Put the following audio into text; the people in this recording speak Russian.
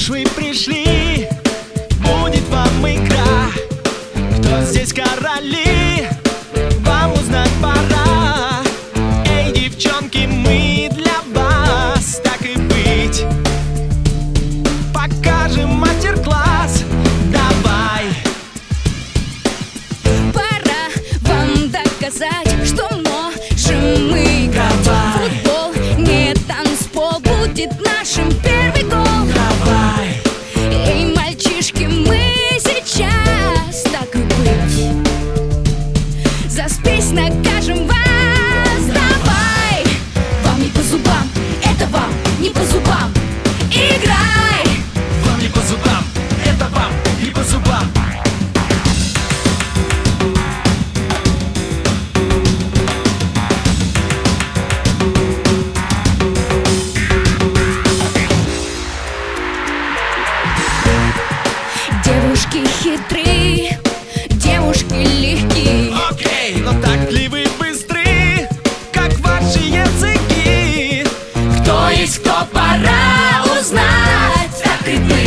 уж вы пришли, будет вам игра. Кто здесь короли, вам узнать пора. Эй, девчонки, мы для вас, так и быть, покажем мастер-класс. Давай. Пора вам доказать, что можем мы играть. Давай. Футбол, не танцпол, будет нашим первый гол. Давай. Эй, мальчишки, мы сейчас, так и быть, за спесь накажем вас. Давай. Вам не по зубам, это вам не по зубам. Играй. Вам не по зубам, это вам не по зубам. Девушки хитрые, девушки легкие. Окей, но так ли вы быстры, как ваши языки? Кто есть кто, пора узнать, так и быть.